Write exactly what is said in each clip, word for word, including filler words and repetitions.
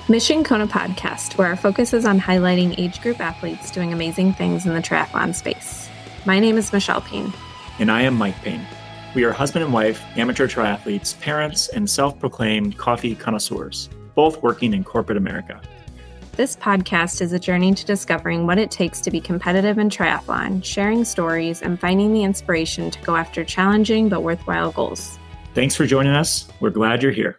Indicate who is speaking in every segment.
Speaker 1: Mission Kona podcast, where our focus is on highlighting age group athletes doing amazing things in the triathlon space. My name is Michelle Payne.
Speaker 2: And I am Mike Payne. We are husband and wife, amateur triathletes, parents, and self-proclaimed coffee connoisseurs, both working in corporate America.
Speaker 1: This podcast is a journey to discovering what it takes to be competitive in triathlon, sharing stories, and finding the inspiration to go after challenging but worthwhile goals.
Speaker 2: Thanks for joining us. We're glad you're here.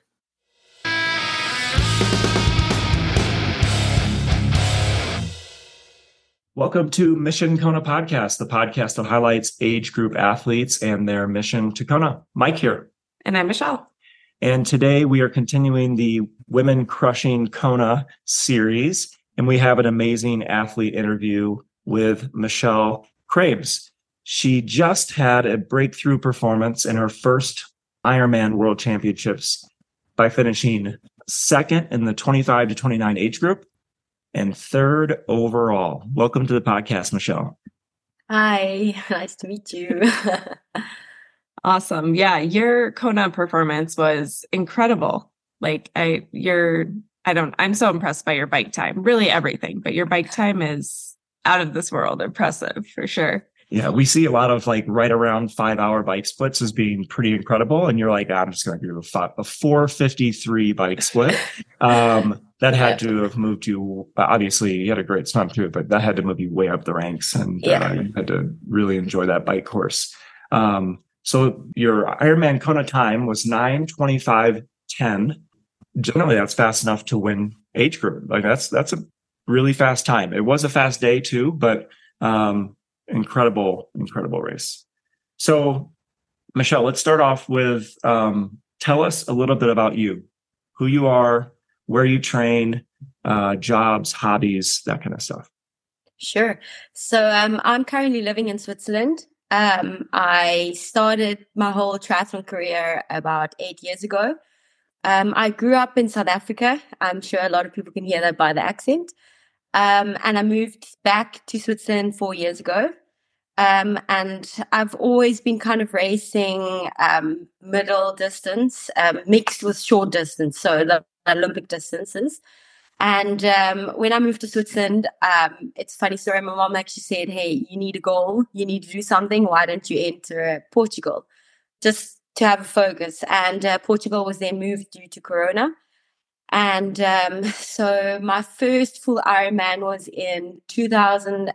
Speaker 2: Welcome to Mission Kona Podcast, the podcast that highlights age group athletes and their mission to Kona. Mike here.
Speaker 3: And I'm Michelle.
Speaker 2: And today we are continuing the Women Crushing Kona series, and we have an amazing athlete interview with Michelle Craibs. She just had a breakthrough performance in her first Ironman World Championships by finishing second in the twenty-five to twenty-nine age group and third overall. Welcome to the podcast, Michelle.
Speaker 3: Hi, nice to meet you. Awesome. Yeah, your Kona performance was incredible. Like I, you're, I don't, I'm so impressed by your bike time, really everything, but your bike time is out of this world impressive for sure.
Speaker 2: Yeah, we see a lot of like right around five hour bike splits as being pretty incredible. And you're like, I'm just going to do a, five, a four fifty-three bike split. Um, that had to have moved you, obviously you had a great swim too, but that had to move you way up the ranks, and
Speaker 3: yeah.
Speaker 2: uh, you had to really enjoy that bike course. Um, so your Ironman Kona time was nine twenty-five ten. Generally that's fast enough to win age group. Like that's, that's a really fast time. It was a fast day too, but, um, incredible, incredible race. So Michelle, let's start off with, um, tell us a little bit about you, who you are, where you train, uh, jobs, hobbies, that kind of stuff.
Speaker 3: Sure. So um, I'm currently living in Switzerland. Um, I started my whole triathlon career about eight years ago. Um, I grew up in South Africa. I'm sure a lot of people can hear that by the accent. Um, and I moved back to Switzerland four years ago. Um, and I've always been kind of racing um, middle distance, um, mixed with short distance, so the Olympic distances. And um, when I moved to Switzerland, um, it's a funny story. My mom actually said, hey, you need a goal. You need to do something. Why don't you enter Portugal? Just to have a focus. And uh, Portugal was then moved due to Corona. And um, so my first full Ironman was in two thousand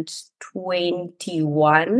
Speaker 3: twenty-one.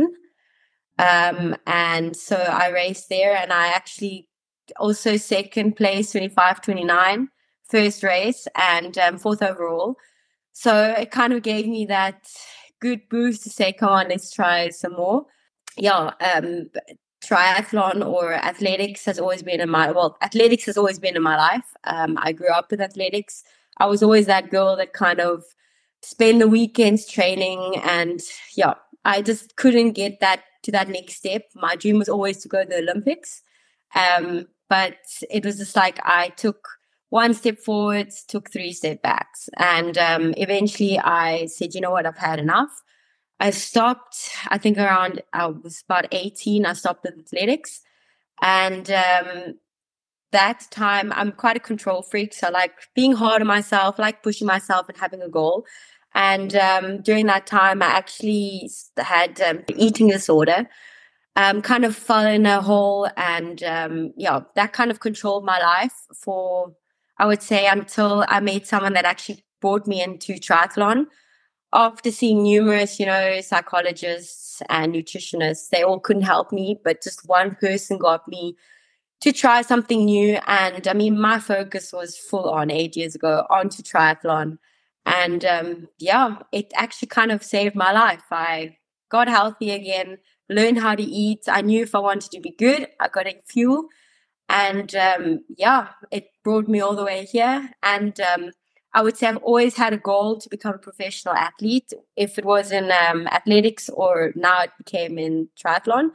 Speaker 3: Um, and so I raced there, and I actually also second place, twenty-five twenty-nine, first race, and um, fourth overall. So it kind of gave me that good boost to say, come on, let's try some more. Yeah, um, triathlon or athletics has always been in my, well, athletics has always been in my life. Um, I grew up with athletics. I was always that girl that kind of spend the weekends training, and yeah, I just couldn't get that to that next step. My dream was always to go to the Olympics. Um, but it was just like I took one step forwards, took three step backs. And um, eventually I said, you know what, I've had enough. I stopped, I think around, I was about eighteen, I stopped with athletics. And um, that time, I'm quite a control freak. So I like being hard on myself, like pushing myself and having a goal. And um, during that time, I actually had um, an eating disorder, um, kind of fell in a hole. And um, yeah, that kind of controlled my life for, I would say, until I met someone that actually brought me into triathlon. After seeing numerous, you know, psychologists and nutritionists, they all couldn't help me, but just one person got me to try something new. And I mean, my focus was full on eight years ago onto triathlon. And um, yeah, it actually kind of saved my life. I got healthy again, learned how to eat. I knew if I wanted to be good, I got to fuel. And um, yeah, it brought me all the way here. And um, I would say I've always had a goal to become a professional athlete, if it was in um, athletics or now it became in triathlon.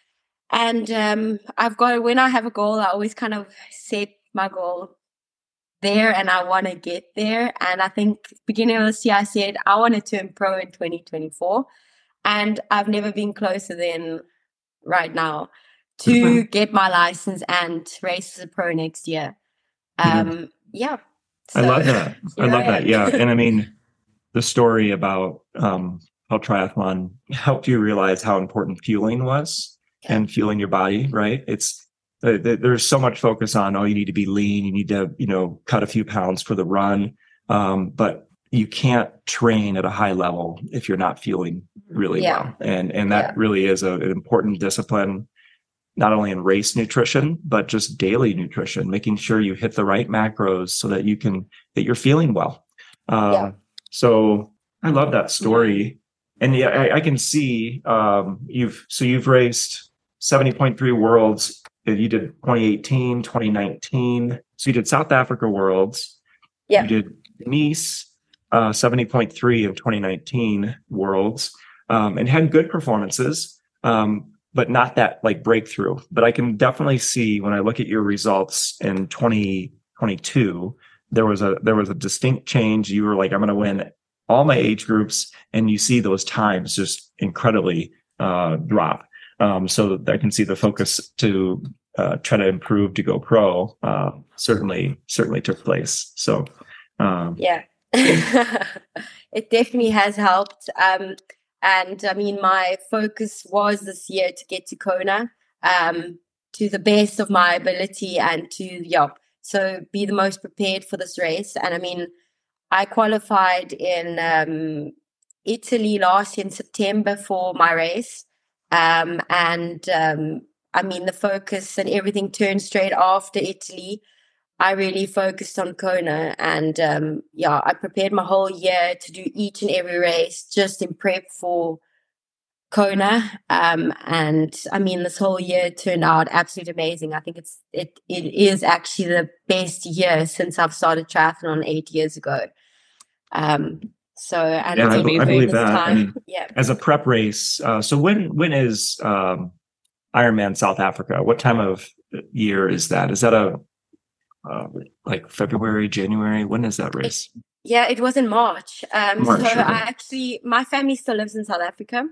Speaker 3: And um, I've got, when I have a goal, I always kind of set my goal there and I want to get there. And I think beginning of this year, I said I want to turn pro in twenty twenty-four. And I've never been closer than right now to mm-hmm. get my license and race as a pro next year. Um, mm-hmm. Yeah.
Speaker 2: I
Speaker 3: So
Speaker 2: love that. I
Speaker 3: here
Speaker 2: love
Speaker 3: I
Speaker 2: that.
Speaker 3: am.
Speaker 2: Yeah. And I mean, the story about um, how triathlon helped you realize how important fueling was
Speaker 3: Yeah.
Speaker 2: and fueling your body, right? It's uh, th- there's so much focus on, oh, you need to be lean, you need to, you know, cut a few pounds for the run. Um, but you can't train at a high level if you're not fueling really
Speaker 3: Yeah.
Speaker 2: well. And, and that
Speaker 3: Yeah.
Speaker 2: really is a, an important discipline, not only in race nutrition, but just daily nutrition, making sure you hit the right macros so that you can, that you're feeling well. Um,
Speaker 3: Yeah.
Speaker 2: So I love that story. And yeah, I, I can see, um, you've, so you've raced seventy point three worlds. You did twenty eighteen, twenty nineteen. So you did South Africa worlds.
Speaker 3: Yeah.
Speaker 2: You did Nice, uh, seventy point three of twenty nineteen worlds, um, and had good performances. Um, but not that like breakthrough. But I can definitely see when I look at your results in twenty twenty-two, there was a there was a distinct change. You were like, I'm going to win all my age groups, and you see those times just incredibly uh, drop. Um, so I can see the focus to uh, try to improve to go pro. Uh, certainly, certainly took place. So um,
Speaker 3: yeah, it definitely has helped. Um, And I mean, my focus was this year to get to Kona um, to the best of my ability and to, yeah, so be the most prepared for this race. And I mean, I qualified in um, Italy last year in September for my race. Um, and um, I mean, the focus and everything turned straight after Italy. I really focused on Kona, and um, yeah, I prepared my whole year to do each and every race just in prep for Kona. Um, and I mean, this whole year turned out absolutely amazing. I think it's it it is actually the best year since I've started triathlon eight years ago. Um, so and
Speaker 2: yeah,
Speaker 3: it's
Speaker 2: I,
Speaker 3: been
Speaker 2: I believe
Speaker 3: this
Speaker 2: that.
Speaker 3: time.
Speaker 2: I mean,
Speaker 3: yeah.
Speaker 2: as a prep race, uh, so when when is um, Ironman South Africa? What time of year is that? Is that a uh, like February, January? When is that race?
Speaker 3: It, yeah, it was in March. Um,
Speaker 2: March,
Speaker 3: so
Speaker 2: okay.
Speaker 3: I actually, my family still lives in South Africa.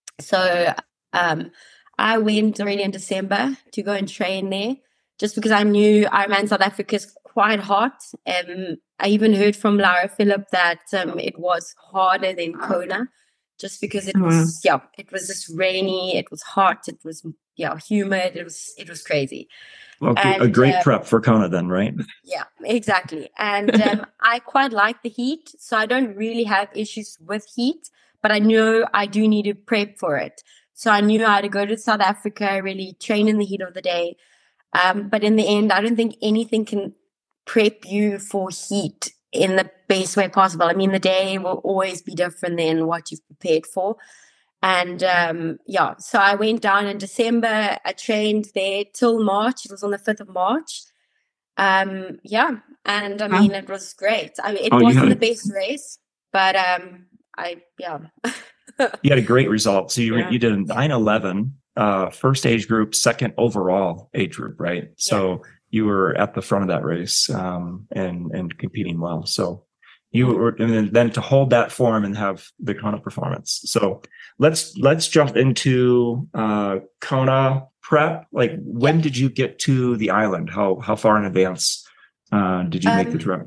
Speaker 3: So um, I went already in December to go and train there just because I knew Ironman South Africa is quite hot. Um, I even heard from Lara Phillip that um, it was harder than Kona just because it
Speaker 1: Oh, wow.
Speaker 3: was, yeah, it was just rainy, it was hot, it was, yeah, humid, it was, it was crazy.
Speaker 2: Well,
Speaker 3: And,
Speaker 2: a great
Speaker 3: uh,
Speaker 2: prep for Kona then, right?
Speaker 3: Yeah, exactly. And um, I quite like the heat, so I don't really have issues with heat, but I know I do need to prep for it. So I knew I had to go to South Africa, really train in the heat of the day. Um, but in the end, I don't think anything can prep you for heat in the best way possible. I mean, the day will always be different than what you've prepared for. And um, yeah, so I went down in December. I trained there till March. It was on the fifth of March. Um, yeah, and I
Speaker 1: Wow.
Speaker 3: mean, it was great. I mean, it
Speaker 2: Oh, you
Speaker 3: wasn't
Speaker 2: had
Speaker 3: the
Speaker 2: a-
Speaker 3: best race, but um, I yeah,
Speaker 2: You had a great result. So you
Speaker 1: Yeah.
Speaker 2: you did a nine eleven, uh, first age group, second overall age group, right? So you were at the front of that race um, and and competing well. So you were, and then, then to hold that form and have the Kona performance. So let's let's jump into uh, Kona prep. Like, when
Speaker 3: Yeah.
Speaker 2: did you get to the island? How how far in advance uh, did you make the
Speaker 3: Um,
Speaker 2: trip?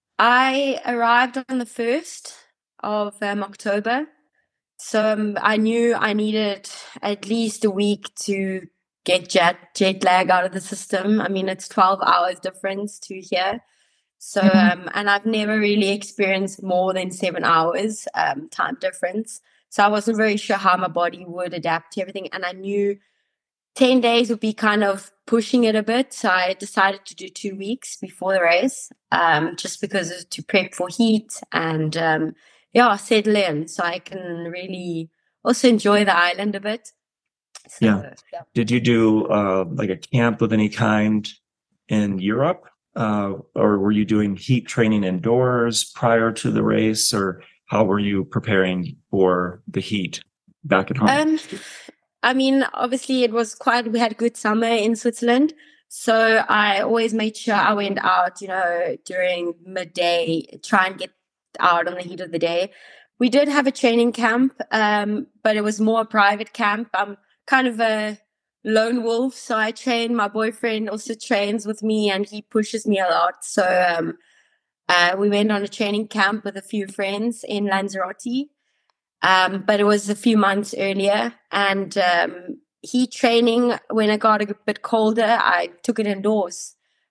Speaker 3: I arrived on the first of um, October, so um, I knew I needed at least a week to get jet jet lag out of the system. I mean, it's twelve hours difference to here. So, um, and I've never really experienced more than seven hours um, time difference. So I wasn't very sure how my body would adapt to everything. And I knew ten days would be kind of pushing it a bit. So I decided to do two weeks before the race, um, just because of, to prep for heat and, um, yeah, settle in so I can really also enjoy the island a bit. So,
Speaker 2: Yeah.
Speaker 3: yeah.
Speaker 2: Did you do uh, like a camp of any kind in Europe? Uh, or were you doing heat training indoors prior to the race, or how were you preparing for the heat back at home?
Speaker 3: Um, I mean, obviously it was quite, we had a good summer in Switzerland. So I always made sure I went out, you know, during midday, try and get out on the heat of the day. We did have a training camp, um, but it was more a private camp. I'm kind of a lone wolf. So I train, my boyfriend also trains with me and he pushes me a lot. So, um, Uh, we went on a training camp with a few friends in Lanzarote, um, but it was a few months earlier. And um, heat training, when it got a bit colder, I took it indoors,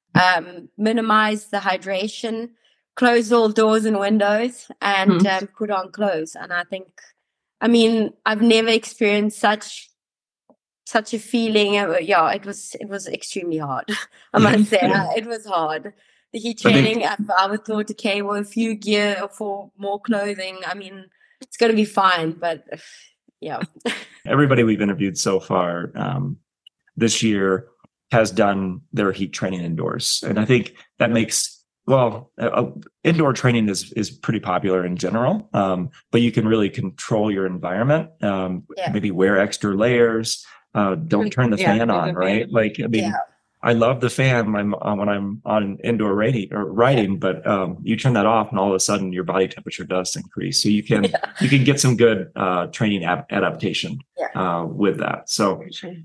Speaker 3: um, minimized the hydration, closed all doors and windows, and mm. um, put on clothes. And I think, I mean, I've never experienced such such a feeling. Yeah, it was it was extremely hard. I must say, yeah. It was hard. The heat training, I, think, I, I would thought, okay, well, a few gear for more clothing. I mean, it's going to be fine, but yeah.
Speaker 2: Everybody we've interviewed so far um, this year has done their heat training indoors. And I think that makes, well, uh, indoor training is is pretty popular in general, um, but you can really control your environment. Um, yeah. Maybe wear extra layers. Uh, don't turn the yeah, fan on, right? Fan. Like, I mean, yeah. I love the fan when I'm, uh, when I'm on indoor riding, or riding, yeah. but um, you turn that off and all of a sudden your body temperature does increase. So you can yeah. you can get some good uh, training ab- adaptation yeah. uh, with that. So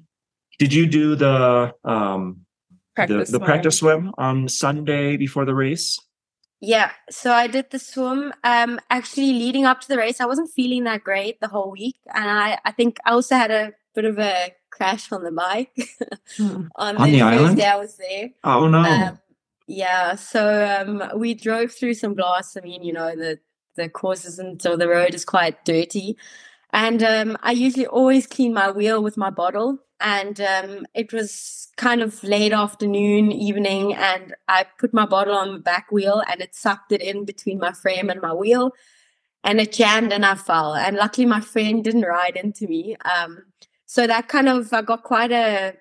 Speaker 2: did you do the um, practice the, the practice swim on Sunday before the race?
Speaker 3: Yeah, so I did the swim. Um, actually, leading up to the race, I wasn't feeling that great the whole week, and I, I think I also had a bit of a crash on the bike
Speaker 2: on, on the, the first island.
Speaker 3: Day I was there.
Speaker 2: Oh no!
Speaker 3: Um, yeah, so um, we drove through some glass. I mean, you know, the the course isn't, or the road is quite dirty, and um, I usually always clean my wheel with my bottle. And um, it was kind of late afternoon, evening, and I put my bottle on the back wheel and it sucked it in between my frame and my wheel, and it jammed and I fell. And luckily my friend didn't ride into me. Um, so that kind of, I got quite a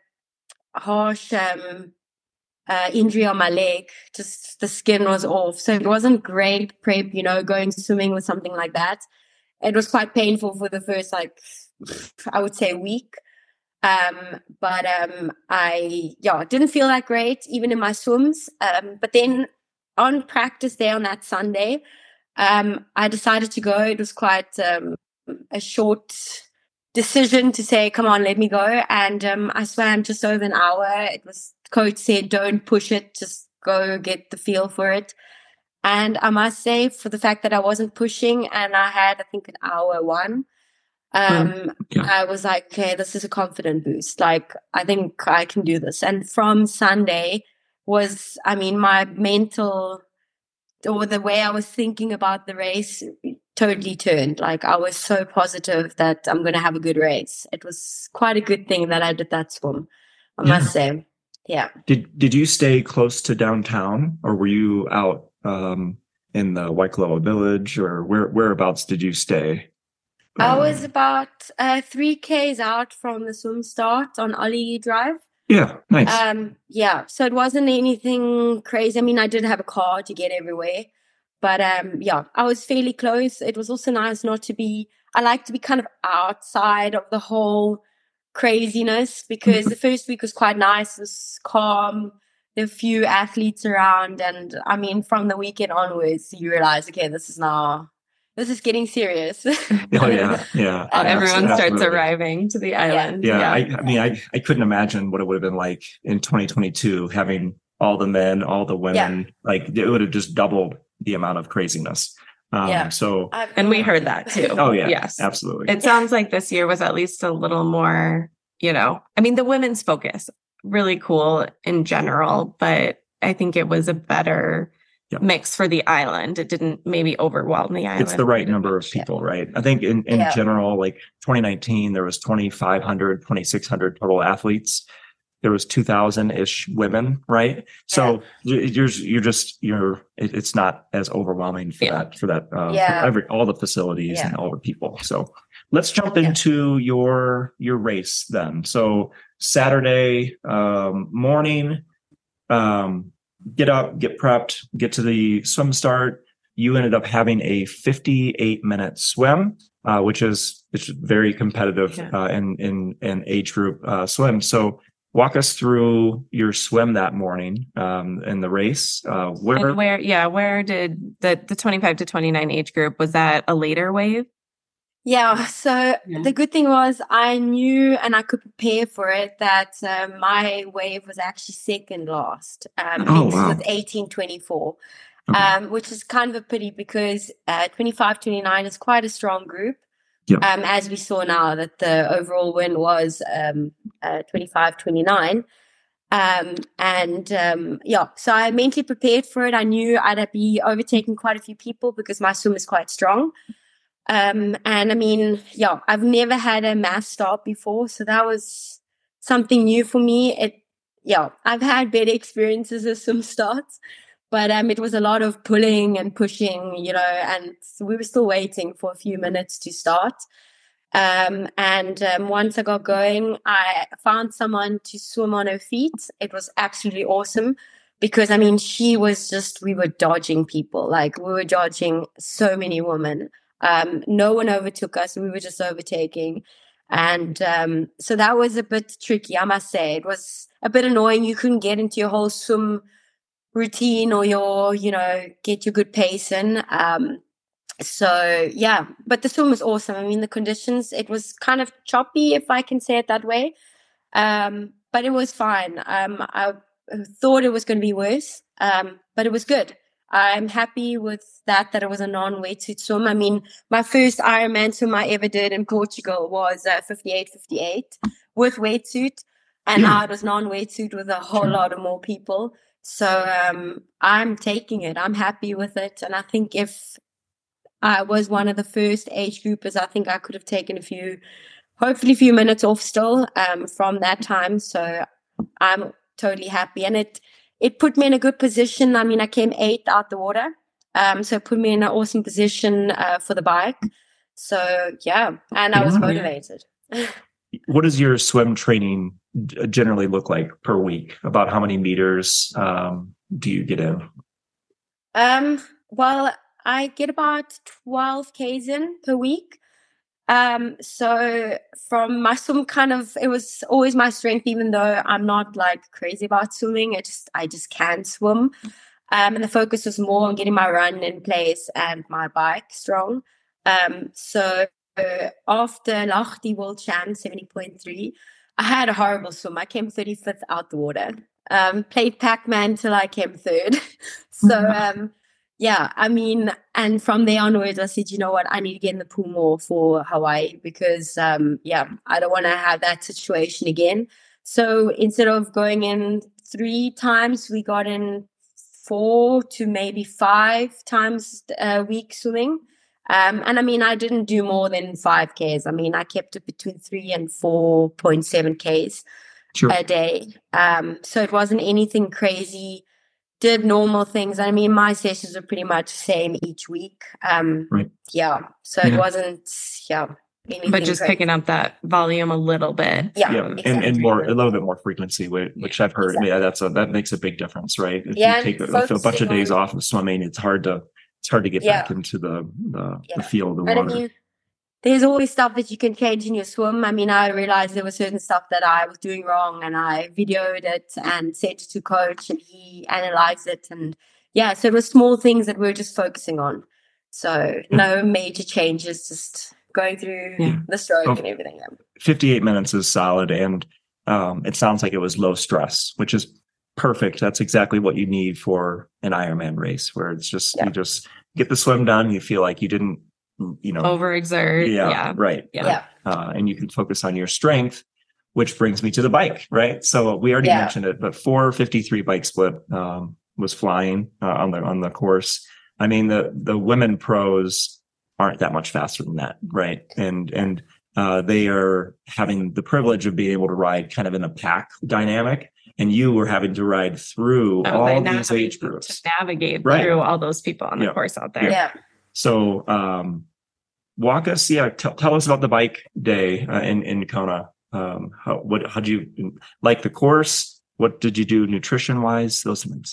Speaker 3: harsh um, uh, injury on my leg. Just the skin was off. So it wasn't great prep, you know, going swimming with something like that. It was quite painful for the first, like, I would say week. Um, but, um, I, yeah, didn't feel that great, even in my swims. Um, but then on practice day on that Sunday, um, I decided to go. It was quite, um, a short decision to say, come on, let me go. And, um, I swam just over an hour. It was, coach said, don't push it, just go get the feel for it. And I must say, for the fact that I wasn't pushing and I had, I think, an hour one, Um, yeah. I was like, okay, this is a confident boost. Like, I think I can do this. And from Sunday was, I mean, my mental, or the way I was thinking about the race totally turned. Like, I was so positive that I'm going to have a good race. It was quite a good thing that I did that swim, I yeah. must say. Yeah.
Speaker 2: Did, did you stay close to downtown, or were you out, um, in the Waikoloa Village, or where, whereabouts did you stay?
Speaker 3: I was about uh, three Ks out from the swim start on Ollie Drive.
Speaker 2: Yeah, nice.
Speaker 3: Um, yeah, so it wasn't anything crazy. I mean, I did have a car to get everywhere. But um, yeah, I was fairly close. It was also nice not to be, I like to be kind of outside of the whole craziness, because the first week was quite nice. It was calm. There were a few athletes around. And I mean, from the weekend onwards, you realize, okay, this is now... This is getting serious.
Speaker 2: oh yeah, yeah.
Speaker 1: Uh, everyone starts Absolutely. arriving to the island.
Speaker 2: Yeah, yeah. I, I mean, I, I couldn't imagine what it would have been like in twenty twenty-two, having all the men, all the women. Yeah. Like, it would have just doubled the amount of craziness. Um, yeah. So,
Speaker 1: and we heard that too.
Speaker 2: Oh yeah,
Speaker 1: yes,
Speaker 2: absolutely.
Speaker 1: It sounds like this year was at least a little more, you know, I mean, the women's focus, really cool in general, but I think it was a better Yep. mix for the island. It didn't maybe overwhelm the island.
Speaker 2: It's the right number of people, yeah. right? I think in, in yeah. general, like twenty nineteen, there was twenty-five hundred, twenty-six hundred total athletes. There was two thousand ish women, right? So yeah. you're, you're just, you're, it, it's not as overwhelming for yeah. that, for that, uh, yeah. for every, all the facilities yeah. and all the people. So let's jump yeah. into your, your race then. So Saturday, um, morning, um, get up, get prepped, get to the swim start. You ended up having a fifty-eight minute swim, uh, which is it's very competitive yeah. uh, in in in age group uh, swim. So walk us through your swim that morning um, in the race. Uh, where,
Speaker 1: and where, yeah, where did the the twenty-five to twenty-nine age group, was that a later wave?
Speaker 3: Yeah, so yeah. the good thing was I knew and I could prepare for it that um, my wave was actually second last. Um,
Speaker 2: oh, wow.
Speaker 3: With eighteen twenty-four.
Speaker 2: Okay.
Speaker 3: um, which is kind of a pity because uh, twenty-five twenty-nine is quite a strong group.
Speaker 2: Yep.
Speaker 3: Um, as we saw now that the overall win was um, uh, twenty-five twenty-nine. Um, and um, yeah, so I mentally prepared for it. I knew I'd be overtaking quite a few people because my swim is quite strong. Um, and I mean, yeah, I've never had a mass start before, so that was something new for me. It, yeah, I've had better experiences as swim starts, but um, it was a lot of pulling and pushing, you know, and we were still waiting for a few minutes to start. Um, and um, once I got going, I found someone to swim on her feet. It was absolutely awesome because, I mean, she was just, we were dodging people. Like, we were dodging so many women. Um, no one overtook us. We were just overtaking. And um, so that was a bit tricky, I must say. It was a bit annoying. You couldn't get into your whole swim routine or your, you know, get your good pace in. Um, So yeah, but the swim was awesome. I mean, the conditions, it was kind of choppy, if I can say it that way. Um, but it was fine. Um, I thought it was going to be worse, um, but it was good. I'm happy with that, that it was a non-wetsuit swim. I mean, my first Ironman swim I ever did in Portugal was uh, fifty-eight fifty-eight with wetsuit. And
Speaker 2: Yeah.
Speaker 3: now it was non-wetsuit with a whole
Speaker 2: Sure.
Speaker 3: lot of more people. So um, I'm taking it. I'm happy with it. And I think if I was one of the first age groupers, I think I could have taken a few, hopefully a few minutes off still um, from that time. So I'm totally happy. And it, it put me in a good position. I mean, I came eighth out the water. Um, so it put me in an awesome position uh, for the bike. So yeah, and I was
Speaker 2: Yeah.
Speaker 3: motivated.
Speaker 2: What does your swim training d- generally look like per week? About how many meters um, do you get in?
Speaker 3: Um, well, I get about twelve Ks in per week. Um, so from my swim kind of, it was always my strength, even though I'm not like crazy about swimming. I just, I just can swim. Um, and the focus was more on getting my run in place and my bike strong. Um, so uh, after Lahti World Champ seventy point three, I had a horrible swim. I came thirty-fifth out the water. Um, played Pac-Man till I came third. so, um, yeah, I mean, and from there onwards, I said, you know what, I need to get in the pool more for Hawaii because, um, yeah, I don't want to have that situation again. So instead of going in three times, we got in four to maybe five times a week swimming. Um, and I mean, I didn't do more than five Ks. I mean, I kept it between three and four point seven Ks
Speaker 2: Sure.
Speaker 3: a day. Um, so it wasn't anything crazy. Did normal things. I mean, my sessions are pretty much the same each week. Um,
Speaker 2: Right.
Speaker 3: Yeah. So
Speaker 2: Yeah.
Speaker 3: it wasn't, yeah, anything
Speaker 1: But just
Speaker 3: crazy.
Speaker 1: picking up that volume a little bit.
Speaker 3: Yeah,
Speaker 2: Yeah, and,
Speaker 3: exactly.
Speaker 2: and more a little bit more frequency, which, which I've heard.
Speaker 3: Exactly.
Speaker 2: Yeah, that's a that makes a big difference, right? If
Speaker 3: Yeah,
Speaker 2: you take a,
Speaker 3: and
Speaker 2: a bunch of
Speaker 3: focusing
Speaker 2: days
Speaker 3: on-
Speaker 2: off of swimming, it's hard to it's hard to get
Speaker 3: Yeah.
Speaker 2: back into the the,
Speaker 3: Yeah.
Speaker 2: the feel of the
Speaker 3: And I
Speaker 2: water.
Speaker 3: mean, there's always stuff that you can change in your swim. I mean, I realized there was certain stuff that I was doing wrong and I videoed it and sent it to coach and he analyzed it. And yeah, so it was small things that we were just focusing on. So no major changes, just going through
Speaker 1: Yeah.
Speaker 3: the stroke
Speaker 2: Oh.
Speaker 3: and everything. Yeah.
Speaker 2: fifty-eight minutes is solid, and um, it sounds like it was low stress, which is perfect. That's exactly what you need for an Ironman race, where it's just
Speaker 3: Yeah.
Speaker 2: you just get the swim done. You feel like you didn't, you know,
Speaker 1: Overexert.
Speaker 2: yeah,
Speaker 1: Yeah.
Speaker 2: right,
Speaker 1: Yeah.
Speaker 2: right. Uh, and you can focus on your strength, which brings me to the bike, right? So we already
Speaker 3: Yeah.
Speaker 2: mentioned it, but four fifty-three bike split um, was flying uh, on the on the course. I mean, the the women pros aren't that much faster than that, right? And and uh, they are having the privilege of being able to ride kind of in a pack dynamic, and you were having to ride through
Speaker 1: So
Speaker 2: all
Speaker 1: they're not
Speaker 2: these
Speaker 1: having
Speaker 2: age groups.
Speaker 1: to navigate
Speaker 2: Right.
Speaker 1: through all those people on the
Speaker 2: Yeah.
Speaker 1: course out there.
Speaker 3: Yeah.
Speaker 2: So, um, walk us, yeah, t- tell us about the bike day uh, in in Kona. Um, how what how'd you like the course? What did you do nutrition wise? Those things.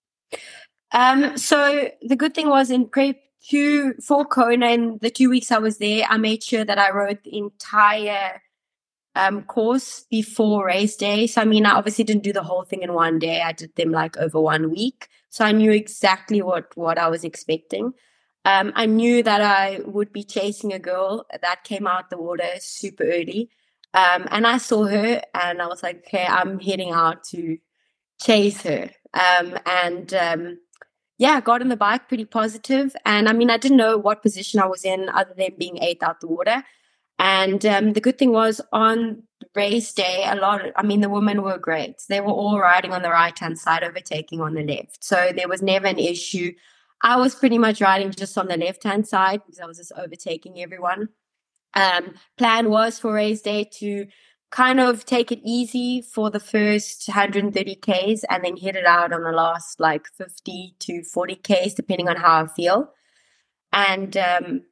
Speaker 3: Um, so the good thing was in prep two for Kona, in the two weeks I was there, I made sure that I rode the entire um course before race day. So I mean, I obviously didn't do the whole thing in one day. I did them like over one week. So I knew exactly what what I was expecting. Um, I knew that I would be chasing a girl that came out the water super early. Um, and I saw her and I was like, okay, I'm heading out to chase her. Um, and um, yeah, I got on the bike pretty positive. And I mean, I didn't know what position I was in other than being eighth out the water. And um, the good thing was on race day, a lot of, I mean, the women were great. They were all riding on the right-hand side, overtaking on the left. So there was never an issue. I was pretty much riding just on the left-hand side because I was just overtaking everyone. Um, plan was for race day to kind of take it easy for the first one hundred thirty Ks and then hit it out on the last like fifty to forty Ks, depending on how I feel. And um,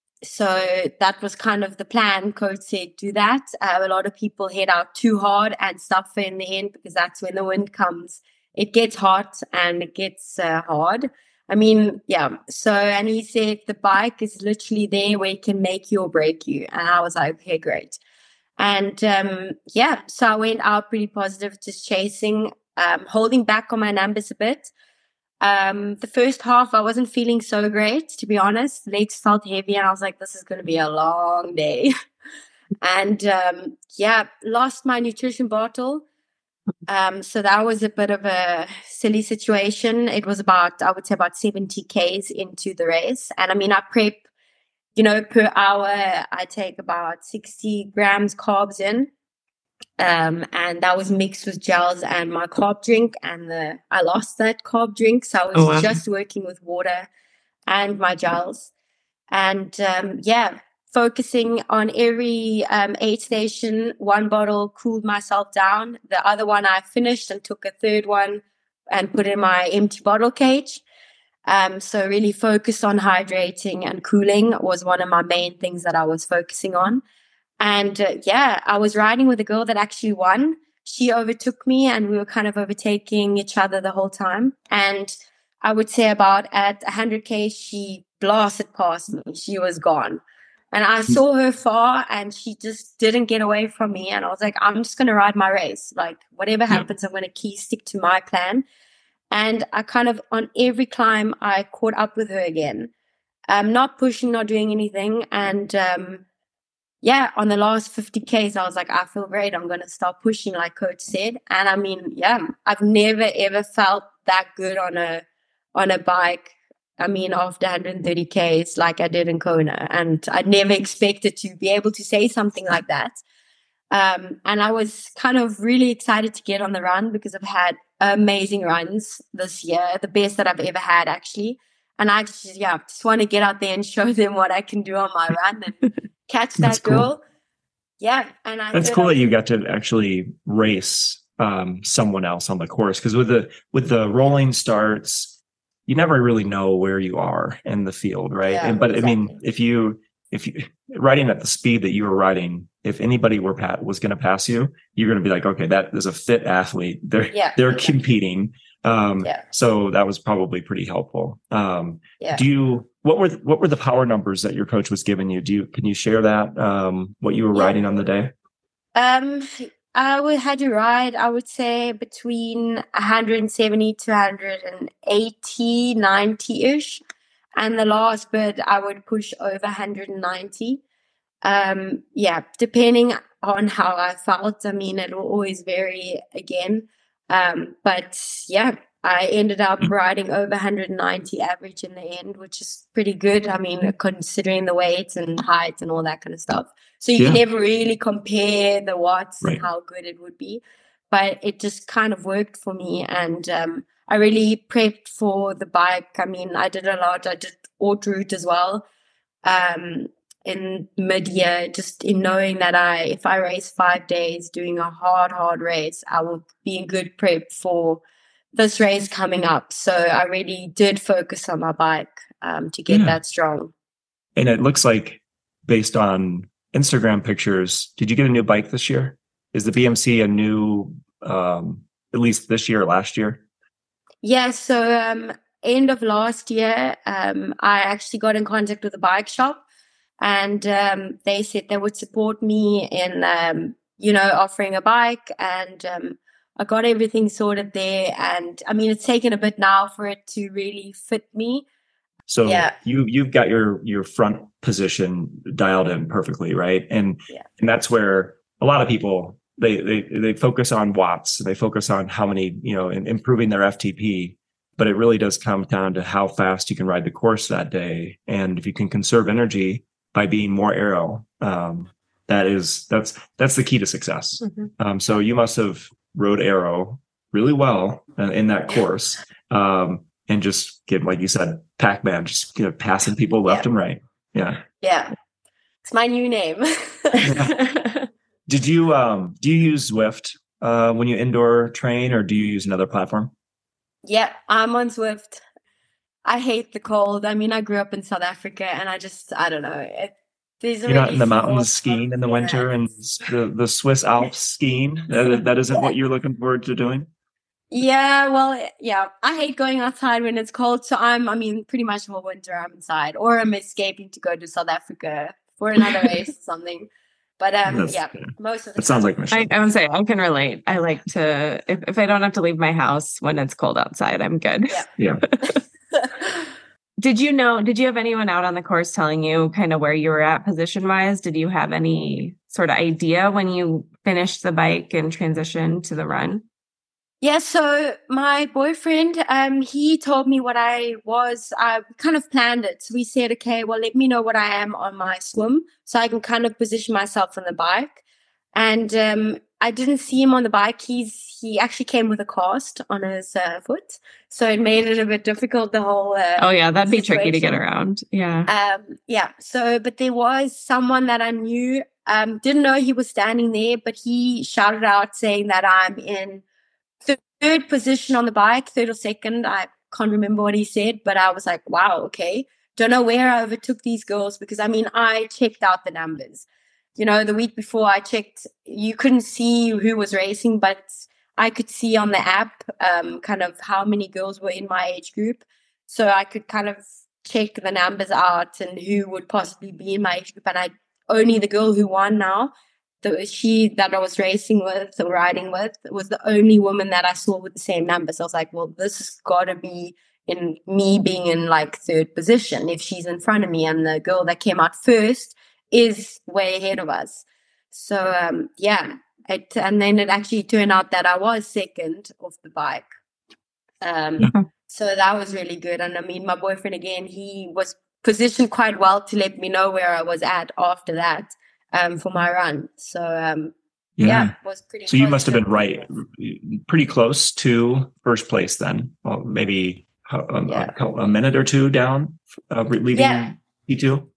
Speaker 3: so that was kind of the plan. Coach said, do that. Uh, a lot of people head out too hard and suffer in the end because that's when the wind comes. It gets hot and it gets uh, hard. I mean, yeah. So, and he said the bike is literally there where it can make you or break you. And I was like, okay, great. And um, yeah, so I went out pretty positive, just chasing, um, holding back on my numbers a bit. Um, the first half, I wasn't feeling so great, to be honest. Legs felt heavy, and I was like, this is going to be a long day. and um, yeah, lost my nutrition bottle. Um, so that was a bit of a silly situation. It was about, I would say, about seventy Ks into the race. And I mean, I prep, you know, per hour, I take about sixty grams carbs in. Um, and that was mixed with gels and my carb drink. And the I lost that carb drink. So I was oh, wow. just working with water and my gels. And um, yeah, focusing on every um, aid station. One bottle cooled myself down. The other one I finished and took a third one and put in my empty bottle cage. Um, so really focus on hydrating and cooling was one of my main things that I was focusing on. And uh, yeah, I was riding with a girl that actually won. She overtook me and we were kind of overtaking each other the whole time. And I would say about at one hundred K, she blasted past me. She was gone. And I saw her far and she just didn't get away from me. And I was like, I'm just going to ride my race. Like whatever happens, I'm going to key stick to my plan. And I kind of, on every climb, I caught up with her again. Um, not pushing, not doing anything. And um, yeah, on the last fifty Ks, I was like, I feel great. I'm going to start pushing, like Coach said. And I mean, yeah, I've never, ever felt that good on a on a bike. I mean, after one hundred thirty Ks, like I did in Kona. And I never expected to be able to say something like that. Um, and I was kind of really excited to get on the run because I've had amazing runs this year, the best that I've ever had, actually. And I just, yeah, just want to get out there and show them what I can do on my run and catch that
Speaker 2: cool.
Speaker 3: girl. Yeah. And I
Speaker 2: That's cool I- that you got to actually race um, someone else on the course. Because with the with the rolling starts, you never really know where you are in the field, right? Yeah, and, but exactly. I mean, if you if you riding at the speed that you were riding, if anybody were pat, was going to pass you, you're going to be like, okay, that is a fit athlete. They're yeah, they're exactly. competing. Um, yeah. So that was probably pretty helpful. Um, yeah. Do you what were what were the power numbers that your coach was giving you? Do you can you share that? Um, what you were yeah. riding on the day?
Speaker 3: Um, I would had to ride. I would say between one hundred seventy to one hundred eighty, ninety ish. And the last bit, I would push over one hundred ninety. Um, yeah, depending on how I felt. I mean, it will always vary again. Um, but yeah, I ended up riding over one hundred ninety average in the end, which is pretty good. I mean, considering the weights and height and all that kind of stuff. So you yeah. never really compare the watts right. and how good it would be. But it just kind of worked for me. And um, I really prepped for the bike. I mean, I did a lot. I did haute route as well um, in mid-year, just in knowing that I, if I race five days doing a hard, hard race, I will be in good prep for this race coming up. So I really did focus on my bike um, to get yeah. that strong.
Speaker 2: And it looks like based on Instagram pictures, did you get a new bike this year? Is the B M C a new, um, at least this year or last year?
Speaker 3: Yeah, so um, end of last year, um, I actually got in contact with a bike shop and um, they said they would support me in, um, you know, offering a bike and um, I got everything sorted there. And I mean, it's taken a bit now for it to really fit me.
Speaker 2: So
Speaker 3: yeah.
Speaker 2: you, you've got your, your front position dialed in perfectly, right? And,
Speaker 3: yeah.
Speaker 2: and that's where a lot of people, they, they, they focus on watts. They focus on how many, you know, in, improving their F T P. but it really does come down to how fast you can ride the course that day. And if you can conserve energy by being more aero, um, that is, that's, that's the key to success. Mm-hmm. Um, so you must have rode aero really well uh, in that course. Um, and just get, like you said, Pac-Man, just you know, passing people left yeah. and right. Yeah.
Speaker 3: Yeah. It's my new name.
Speaker 2: Yeah. Did you, um, do you use Zwift, uh, when you indoor train, or do you use another platform?
Speaker 3: Yeah, I'm on Zwift. I hate the cold. I mean, I grew up in South Africa and I just, I don't know. It,
Speaker 2: You're not in the mountains skiing in the winter and the, the Swiss Alps skiing? That, that isn't yeah. what you're looking forward to doing?
Speaker 3: Yeah, well, yeah. I hate going outside when it's cold. So I'm, I mean, pretty much all winter I'm inside. Or I'm escaping to go to South Africa for another race or something. But um, That's, yeah, most of the
Speaker 2: it sounds like Michelle.
Speaker 1: I, I would say I can relate. I like to, if, if I don't have to leave my house when it's cold outside, I'm good.
Speaker 3: Yeah.
Speaker 2: yeah.
Speaker 1: Did you know, did you have anyone out on the course telling you kind of where you were at position wise? Did you have any sort of idea when you finished the bike and transitioned to the run?
Speaker 3: Yeah, so my boyfriend, um, he told me what I was. I kind of planned it. So we said, okay, well, let me know what I am on my swim so I can kind of position myself on the bike. And um, I didn't see him on the bike. He's he actually came with a cast on his uh, foot, so it made it a bit difficult. The whole uh,
Speaker 1: oh yeah, that'd be situation. Tricky to get around. Yeah,
Speaker 3: um, yeah. So, but there was someone that I knew. Um, didn't know he was standing there, but he shouted out saying that I'm in third position on the bike, third or second. I can't remember what he said, but I was like, wow, okay. Don't know where I overtook these girls because, I mean, I checked out the numbers. You know, the week before I checked, you couldn't see who was racing, but I could see on the app um, kind of how many girls were in my age group. So I could kind of check the numbers out and who would possibly be in my age group. And I only the girl who won now, the, she that I was racing with or riding with was the only woman that I saw with the same numbers. I was like, well, this has got to be in me being in like third position if she's in front of me. And the girl that came out first is way ahead of us. So, um, yeah. It, and then it actually turned out that I was second off the bike. Um, yeah. So that was really good. And I mean, my boyfriend, again, he was positioned quite well to let me know where I was at after that um, for my run. So, um, yeah. yeah, it was pretty
Speaker 2: So you must have been right, pretty close to first place then. Well, maybe a, yeah. a, a minute or two down, uh, leaving yeah. P two.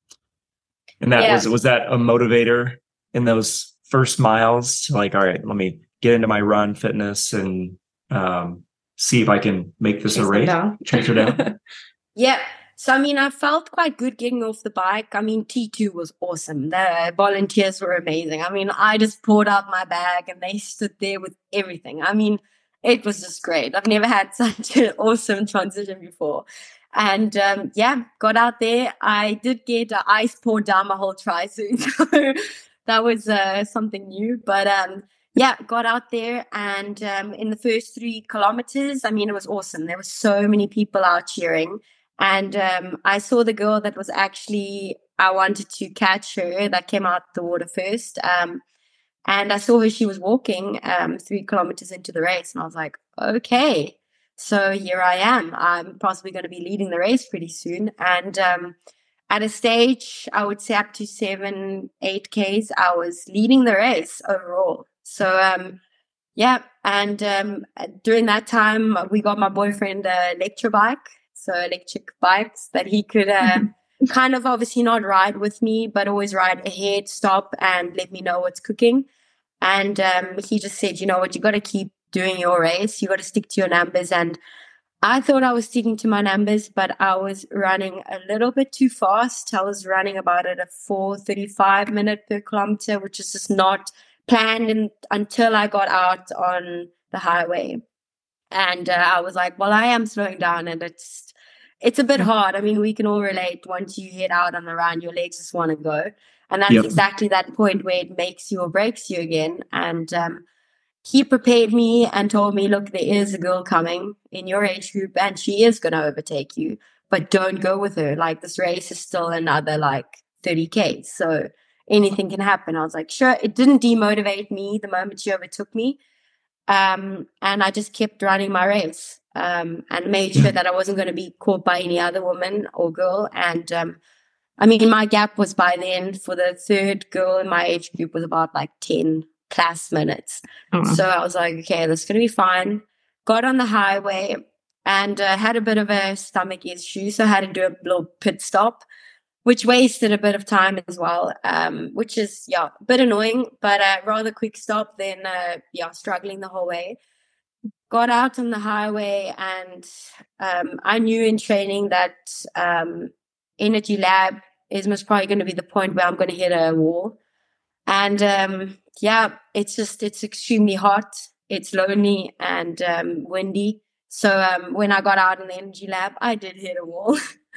Speaker 2: And that yeah. was, was that a motivator in those first miles to like, all right, let me get into my run fitness and um, see if I can make this Chase a race, chase her down?
Speaker 3: Yeah. So, I mean, I felt quite good getting off the bike. I mean, T two was awesome. The volunteers were amazing. I mean, I just poured out my bag and they stood there with everything. I mean, it was just great. I've never had such an awesome transition before. And um, yeah, got out there. I did get uh, ice poured down my whole tri-suit. So that was uh, something new. But um, yeah, got out there. And um, in the first three kilometers, I mean, it was awesome. There were so many people out cheering. And um, I saw the girl that was actually, I wanted to catch her that came out the water first. Um, and I saw her, she was walking um, three kilometers into the race. And I was like, okay. So here I am. I'm possibly going to be leading the race pretty soon. And um, at a stage, I would say up to seven, eight Ks, I was leading the race overall. So, um, yeah. And um, during that time, we got my boyfriend a lecture bike. So electric bikes that he could uh, kind of obviously not ride with me, but always ride ahead, stop, and let me know what's cooking. And um, he just said, you know what, you got to keep doing your race. You got to stick to your numbers. And I thought I was sticking to my numbers, but I was running a little bit too fast. I was running about at a four thirty-five minute per kilometer, which is just not planned in, until I got out on the highway. And uh, I was like, well, I am slowing down, and it's it's a bit hard. I mean, we can all relate. Once you head out on the run, your legs just want to go. And that's yep. exactly that point where it makes you or breaks you again. And um, he prepared me and told me, look, there is a girl coming in your age group and she is going to overtake you, but don't go with her. Like, this race is still another like thirty Ks. So anything can happen. I was like, sure. It didn't demotivate me the moment she overtook me. Um, and I just kept running my race. um, and made sure that I wasn't going to be caught by any other woman or girl. And um, I mean, my gap was by then for the third girl in my age group was about like ten plus minutes. Oh. So I was like, okay, this is going to be fine. Got on the highway and uh, had a bit of a stomach issue. So I had to do a little pit stop, which wasted a bit of time as well, um, which is, yeah, a bit annoying, but a rather quick stop than, uh, yeah, struggling the whole way. Got out on the highway and um, I knew in training that um, Energy Lab is most probably going to be the point where I'm going to hit a wall. And um, yeah, it's just, it's extremely hot. It's lonely and um, windy. So um, when I got out in the Energy Lab, I did hit a wall.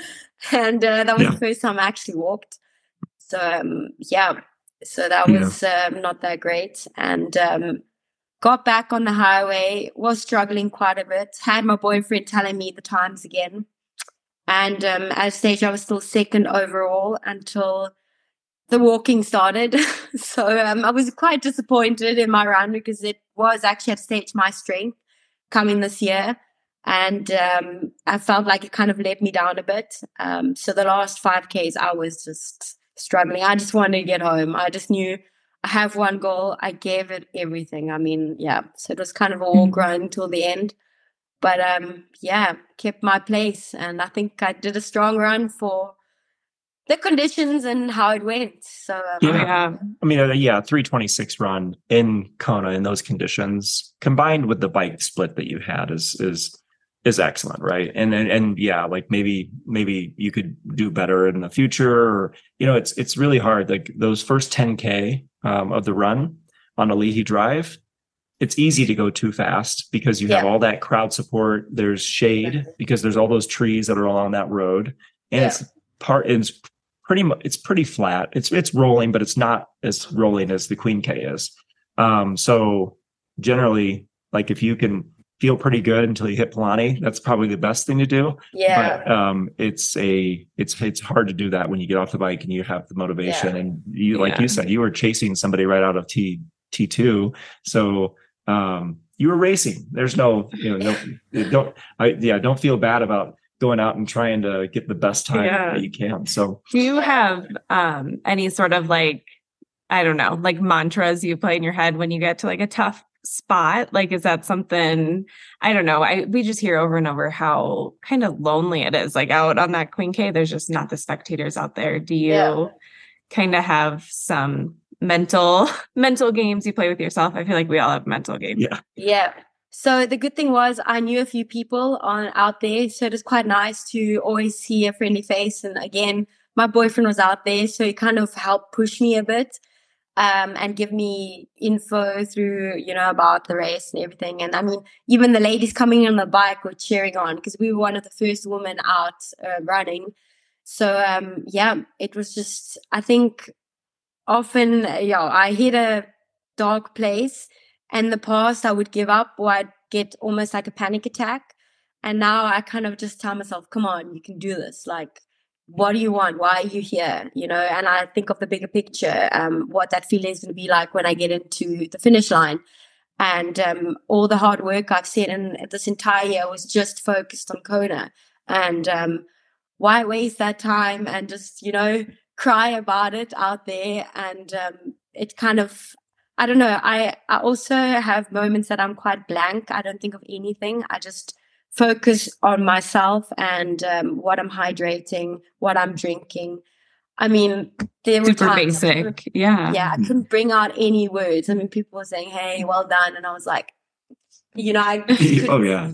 Speaker 3: and uh, that was yeah. the first time I actually walked. So um, yeah, so that was yeah. um, not that great. And um, got back on the highway, was struggling quite a bit. Had my boyfriend telling me the times again. And um, at a stage, I was still second overall until the walking started. so um, I was quite disappointed in my run because it was actually at a stage my strength coming this year. And um, I felt like it kind of let me down a bit. Um, so the last five Ks, I was just struggling. I just wanted to get home. I just knew I have one goal. I gave it everything. I mean, yeah. So it was kind of a walk run till the end. But um, yeah, kept my place. And I think I did a strong run for the conditions and how it went. So um,
Speaker 2: yeah, I mean, uh, yeah, three twenty-six run in Kona in those conditions, combined with the bike split that you had, is is is excellent, right? And and and yeah, like maybe maybe you could do better in the future, or you know, it's it's really hard. Like those first ten K um, of the run on Ali'i Drive, it's easy to go too fast because you have yeah. all that crowd support. There's shade because there's all those trees that are along that road, and yeah. it's part it's pretty much it's pretty flat. It's it's rolling, but it's not as rolling as the Queen K is. Um, so generally, like if you can feel pretty good until you hit Palani, that's probably the best thing to do.
Speaker 3: Yeah.
Speaker 2: But um, it's a it's it's hard to do that when you get off the bike and you have the motivation. Yeah. And you, like yeah. you said, you were chasing somebody right out of T T two, so um, you were racing. There's no, you know, no, don't I yeah, don't feel bad about going out and trying to get the best time yeah. that you can. So
Speaker 1: do you have um, any sort of like, I don't know, like mantras you play in your head when you get to like a tough spot? Like, is that something, I don't know. I, we just hear over and over how kind of lonely it is. Like out on that Queen K, there's just not the spectators out there. Do you yeah. kind of have some mental, mental games you play with yourself? I feel like we all have mental games.
Speaker 2: Yeah.
Speaker 3: Yeah. So the good thing was I knew a few people on out there. So it was quite nice to always see a friendly face. And again, my boyfriend was out there. So he kind of helped push me a bit um, and give me info through, you know, about the race and everything. And I mean, even the ladies coming on the bike were cheering on because we were one of the first women out uh, running. So um, yeah, it was just, I think often, yeah, I hit a dark place. In the past, I would give up or I'd get almost like a panic attack. And now I kind of just tell myself, come on, you can do this. Like, what do you want? Why are you here? You know, and I think of the bigger picture, um, what that feeling is going to be like when I get into the finish line. And um, all the hard work I've said in this entire year was just focused on Kona. And um, why waste that time and just, you know, cry about it out there? And um, it kind of, I don't know. I, I also have moments that I'm quite blank. I don't think of anything. I just focus on myself and um, what I'm hydrating, what I'm drinking. I mean, there were
Speaker 1: super
Speaker 3: times
Speaker 1: basic. Yeah.
Speaker 3: Yeah. I couldn't bring out any words. I mean, people were saying, hey, well done. And I was like, you know, I
Speaker 2: oh, yeah.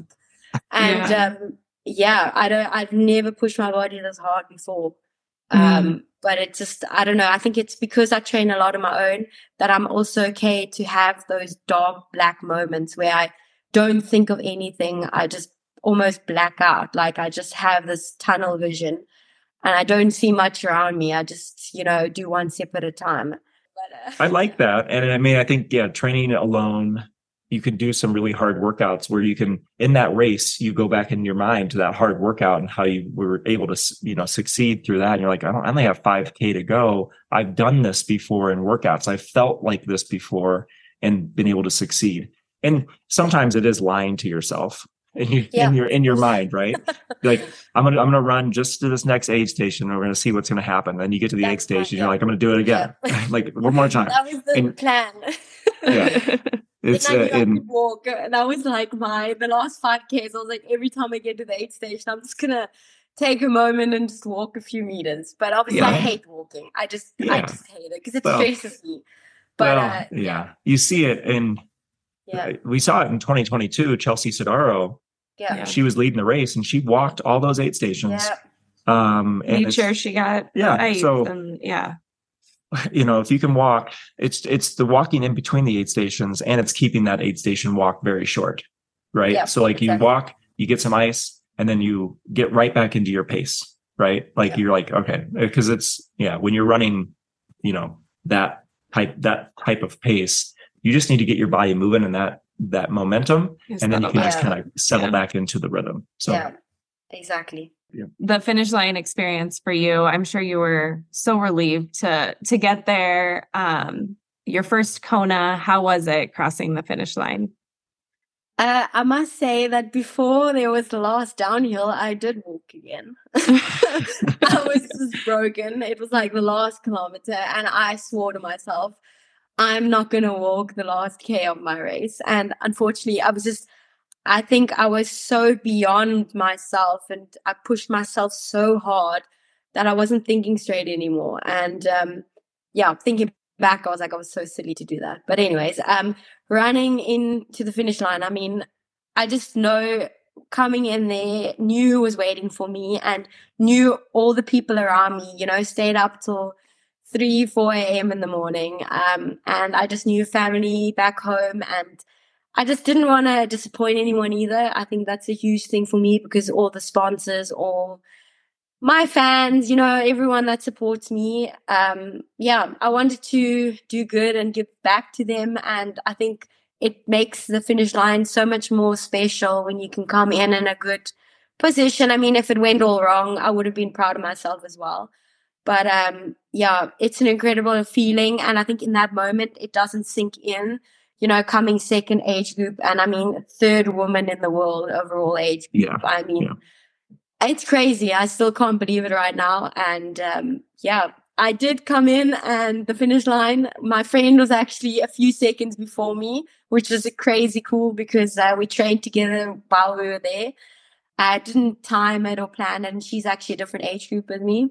Speaker 3: And yeah. Um, yeah, I don't, I've never pushed my body this hard before. Um, mm. But it just, I don't know. I think it's because I train a lot on my own that I'm also okay to have those dark black moments where I don't think of anything. I just almost black out. Like I just have this tunnel vision and I don't see much around me. I just, you know, do one step at a time. But,
Speaker 2: uh, I like that. And I mean, I think, yeah, training alone, you can do some really hard workouts where you can, in that race, you go back in your mind to that hard workout and how you were able to, you know, succeed through that. And you're like, I, don't, I only have five K to go. I've done this before in workouts. I've felt like this before and been able to succeed. And sometimes it is lying to yourself. in, you,
Speaker 3: Yeah.
Speaker 2: in your in your mind, right? Like I'm gonna I'm gonna run just to this next aid station, and we're gonna see what's gonna happen. Then you get to the
Speaker 3: That's
Speaker 2: aid station,
Speaker 3: my-
Speaker 2: you're like, I'm gonna do it again,
Speaker 3: Yeah.
Speaker 2: like one more time.
Speaker 3: That was the
Speaker 2: And-
Speaker 3: plan.
Speaker 2: Yeah. It's
Speaker 3: then I
Speaker 2: uh,
Speaker 3: knew I
Speaker 2: in,
Speaker 3: could walk. And that was like my the last five Ks. I was like, every time I get to the aid station, I'm just gonna take a moment and just walk a few meters. But obviously,
Speaker 2: Yeah.
Speaker 3: I hate walking. I just I
Speaker 2: Yeah.
Speaker 3: just hate it because it
Speaker 2: Well,
Speaker 3: stresses me. But
Speaker 2: well,
Speaker 3: uh,
Speaker 2: yeah.
Speaker 3: yeah,
Speaker 2: You see it in.
Speaker 3: yeah,
Speaker 2: We saw it in twenty twenty-two. Chelsea Sodaro,
Speaker 3: yeah,
Speaker 1: Yeah.
Speaker 2: she was leading the race, and she walked all those aid stations.
Speaker 3: yeah.
Speaker 2: Um, and
Speaker 1: Made
Speaker 2: it's-
Speaker 1: sure she got
Speaker 2: Yeah,
Speaker 1: ice
Speaker 2: so-
Speaker 1: and yeah.
Speaker 2: you know, if you can walk, it's it's the walking in between the aid stations, and it's keeping that aid station walk very short, right?
Speaker 3: Yeah,
Speaker 2: so like
Speaker 3: exactly.
Speaker 2: you walk, you get some ice, and then you get right back into your pace, right? Like
Speaker 3: Yeah.
Speaker 2: you're like, okay, because it's yeah, when you're running, you know, that type that type of pace, you just need to get your body moving and that that momentum,
Speaker 1: Just
Speaker 2: and then you
Speaker 1: settle
Speaker 2: can just
Speaker 3: back.
Speaker 2: kind of settle
Speaker 1: Yeah.
Speaker 2: back into the rhythm. So
Speaker 3: Yeah, exactly.
Speaker 1: The finish line experience for you, I'm sure you were so relieved to to get there. Um, your first Kona, how was it crossing the finish line?
Speaker 3: Uh, I must say that before there was the last downhill, I did walk again. I was just broken. It was like the last kilometer, and I swore to myself, I'm not going to walk the last K of my race. And unfortunately, I was just, I think I was so beyond myself, and I pushed myself so hard that I wasn't thinking straight anymore. And um, yeah, thinking back, I was like, I was so silly to do that. But anyways, um, running into the finish line, I mean, I just know coming in there, knew who was waiting for me, and knew all the people around me, you know, stayed up till three, four a.m. in the morning. Um, and I just knew family back home, and I just didn't want to disappoint anyone either. I think that's a huge thing for me, because all the sponsors, all my fans, you know, everyone that supports me. Um, yeah, I wanted to do good and give back to them. And I think it makes the finish line so much more special when you can come in in a good position. I mean, if it went all wrong, I would have been proud of myself as well. But um, yeah, it's an incredible feeling. And I think in that moment, it doesn't sink in, you know, coming second age group. And I mean, third woman in the world overall age group.
Speaker 2: Yeah,
Speaker 3: I mean,
Speaker 2: yeah.
Speaker 3: It's crazy. I still can't believe it right now. And um, yeah, I did come in and the finish line, my friend was actually a few seconds before me, which is crazy cool because uh, we trained together while we were there. I didn't time it or plan it, and she's actually a different age group with me.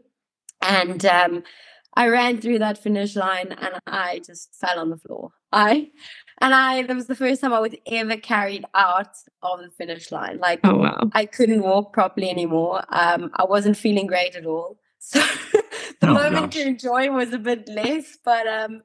Speaker 3: And um, I ran through that finish line and I just fell on the floor. I and I that was the first time I was ever carried out of the finish line. Like,
Speaker 1: Oh wow.
Speaker 3: I couldn't walk properly anymore. Um, I wasn't feeling great at all. So the
Speaker 2: Oh,
Speaker 3: moment
Speaker 2: gosh.
Speaker 3: to enjoy was a bit less, but um,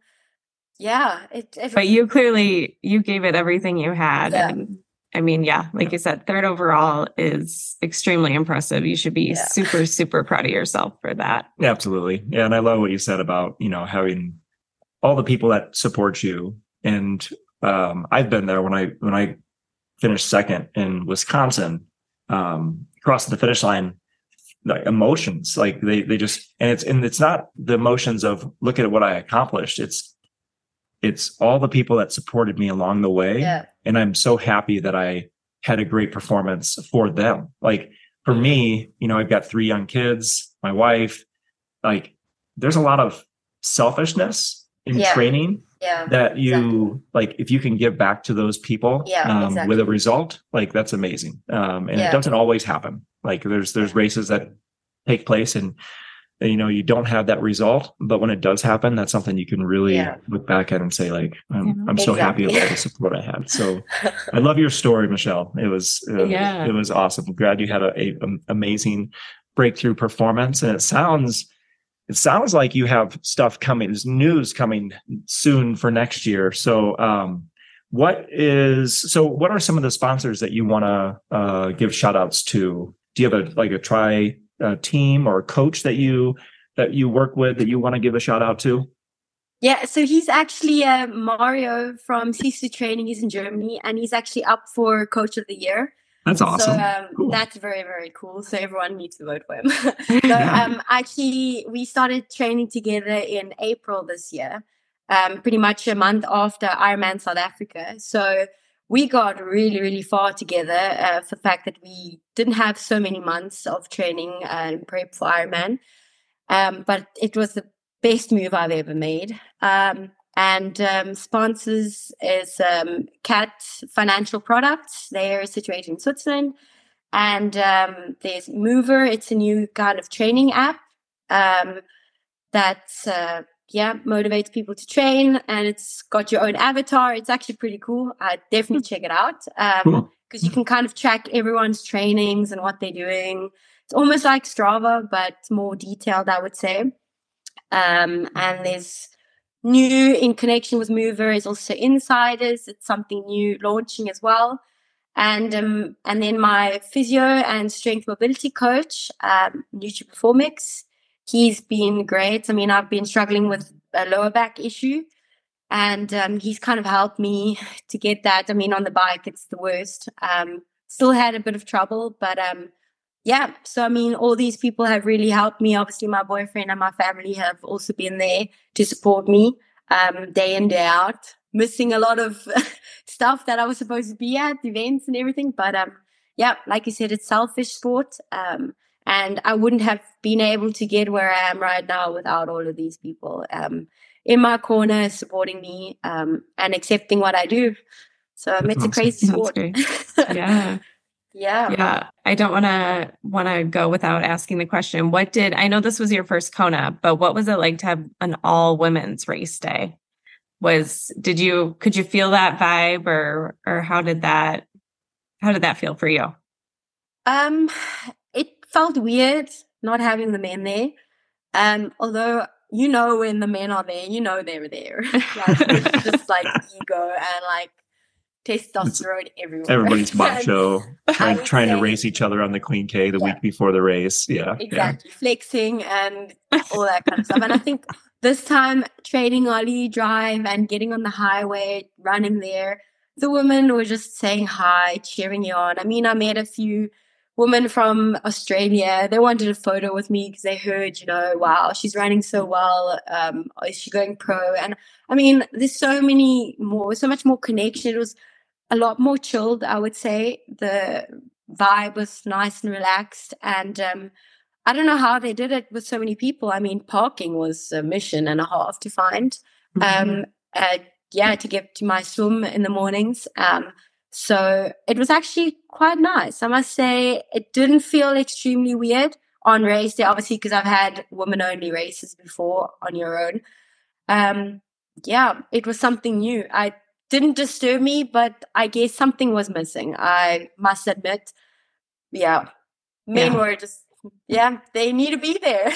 Speaker 3: yeah, it, it
Speaker 1: But you clearly you gave it everything you had.
Speaker 3: Yeah.
Speaker 1: And I mean, yeah, like you said, third overall is extremely impressive. You should be
Speaker 3: Yeah.
Speaker 1: super, super proud of yourself for that.
Speaker 2: Absolutely. Yeah. And I love what you said about, you know, having all the people that support you. And um, I've been there when I, when I finished second in Wisconsin, um, crossing the finish line, like emotions, like they, they just, and it's, and it's not the emotions of look at what I accomplished. It's, it's all the people that supported me along the way.
Speaker 3: yeah,
Speaker 2: And I'm so happy that I had a great performance for them. Like for me, you know, I've got three young kids, my wife, like there's a lot of selfishness in
Speaker 3: Yeah.
Speaker 2: training
Speaker 3: yeah,
Speaker 2: that you
Speaker 3: exactly.
Speaker 2: like, if you can give back to those people
Speaker 3: Yeah,
Speaker 2: um,
Speaker 3: exactly.
Speaker 2: with a result, like that's amazing. Um, and
Speaker 3: Yeah.
Speaker 2: it doesn't always happen. Like there's, there's races that take place and, you know, you don't have that result, but when it does happen, that's something you can really
Speaker 3: Yeah.
Speaker 2: look back at and say like, I'm,
Speaker 1: Yeah.
Speaker 2: I'm so happy
Speaker 3: Exactly.
Speaker 2: with all the support I had. So I love your story, Michelle. It was, uh,
Speaker 1: Yeah.
Speaker 2: it was awesome. I'm glad you had a, a, a amazing breakthrough performance. And it sounds, it sounds like you have stuff coming. There's news coming soon for next year. So, um, what is, so what are some of the sponsors that you want to, uh, give shout outs to? Do you have a, like a try uh, team or a coach that you, that you work with that you want to give a shout out to?
Speaker 3: Yeah, so he's actually uh, Mario from C C Training. He's in Germany, and he's actually up for Coach of the Year.
Speaker 2: That's awesome.
Speaker 3: So um,
Speaker 2: Cool.
Speaker 3: that's very, very cool. So everyone needs to vote for him. so
Speaker 2: Yeah.
Speaker 3: um, actually, we started training together in April this year, um, pretty much a month after Ironman South Africa. So we got really, really far together uh, for the fact that we didn't have so many months of training uh, in prep for Ironman. Um, but it was the best move I've ever made. Um, and um, sponsors is um, Cat Financial Products. They're situated in Switzerland. And um, there's Mover. It's a new kind of training app um, that, uh, yeah, motivates people to train. And it's got your own avatar. It's actually pretty cool. I'd definitely check it out because um, cool. you can kind of track everyone's trainings and what they're doing. It's almost like Strava, but more detailed, I would say. Um, and there's new in connection with Mover is also Insiders. It's something new launching as well. And um, and then my physio and strength mobility coach, um, NutriPerformix, he's been great. I mean, I've been struggling with a lower back issue, and um, he's kind of helped me to get that. I mean, on the bike, it's the worst. Um, still had a bit of trouble, but um, yeah. So, I mean, all these people have really helped me. Obviously, my boyfriend and my family have also been there to support me um, day in, day out. Missing a lot of stuff that I was supposed to be at, events and everything. But um, yeah, like you said, it's selfish sport. Um, and I wouldn't have been able to get where I am right now without all of these people um, in my corner supporting me um, and accepting what I do. So um, it's a crazy sport.
Speaker 1: Yeah.
Speaker 3: Yeah.
Speaker 1: Yeah. I don't want to want to go without asking the question. What did, I know this was your first Kona, but what was it like to have an all women's race day? Was, did you, could you feel that vibe or, or how did that, how did that feel for you?
Speaker 3: Um, it felt weird not having the men there. Um, although, you know, when the men are there, you know, they're there. Like, it's just like ego and like testosterone it's, everywhere.
Speaker 2: Everybody's macho, trying, trying say, to race each other on the Queen K the yeah. week before the race. Yeah.
Speaker 3: Exactly.
Speaker 2: Yeah.
Speaker 3: Flexing and all that kind of stuff. And I think this time, training Ollie drive and getting on the highway, running there, the women were just saying hi, cheering you on. I mean, I met a few women from Australia. They wanted a photo with me because they heard, you know, wow, she's running so well. Um, is she going pro? And I mean, there's so many more, so much more connection. It was a lot more chilled, I would say. The vibe was nice and relaxed. And um, I don't know how they did it with so many people. I mean, parking was a mission and a half to find. Mm-hmm. Um, uh, yeah, to get to my swim in the mornings. Um, so it was actually quite nice. I must say it didn't feel extremely weird on race day, obviously, because I've had women-only races before on your own. Um, yeah, it was something new. I didn't disturb me, but I guess something was missing. I must admit. Yeah, men yeah. were just, yeah, they need to be there.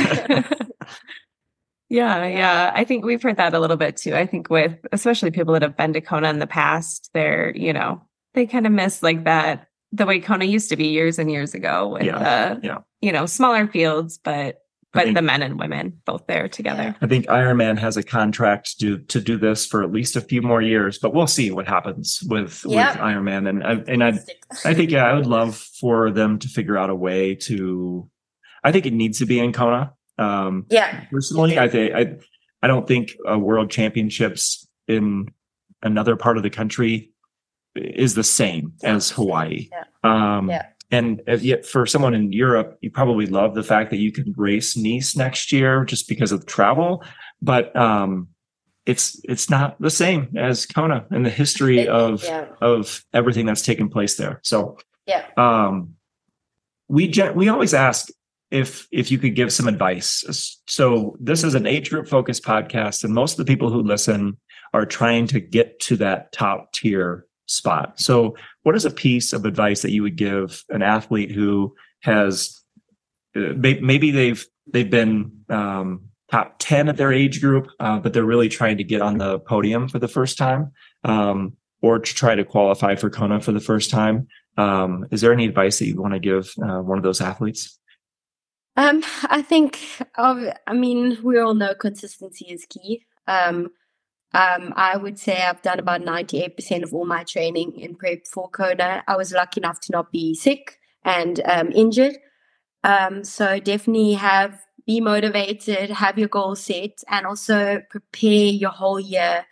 Speaker 1: yeah, yeah. I think we've heard that a little bit too. I think with, especially people that have been to Kona in the past, they're, you know, they kind of miss like that, the way Kona used to be years and years ago with
Speaker 2: yeah.
Speaker 1: the,
Speaker 2: yeah.
Speaker 1: you know, smaller fields, but but think, the men and women both there together.
Speaker 2: I think Ironman has a contract to to do this for at least a few more years, but we'll see what happens with, yep. with Ironman. And I, and I I think yeah, I would love for them to figure out a way to. I think it needs to be in Kona. Um,
Speaker 3: yeah.
Speaker 2: Personally, I think I I don't think a World Championships in another part of the country is the same as Hawaii.
Speaker 3: Yeah.
Speaker 2: Um,
Speaker 3: yeah.
Speaker 2: And yet for someone in Europe, you probably love the fact that you can race Nice next year just because of the travel. But um, it's it's not the same as Kona and the history of yeah. of everything that's taken place there. So
Speaker 3: yeah,
Speaker 2: um, we gen- we always ask if if you could give some advice. So this is an age group focused podcast, and most of the people who listen are trying to get to that top tier spot. So what is a piece of advice that you would give an athlete who has uh, maybe they've they've been um, top ten at their age group, uh, but they're really trying to get on the podium for the first time, um, or to try to qualify for Kona for the first time? Um, is there any advice that you want to give uh, one of those athletes?
Speaker 3: Um, I think, of, I mean, we all know consistency is key. Um, Um, I would say I've done about ninety-eight percent of all my training in prep for Kona. I was lucky enough to not be sick and um, injured. Um, so definitely have, be motivated, have your goals set, and also prepare your whole year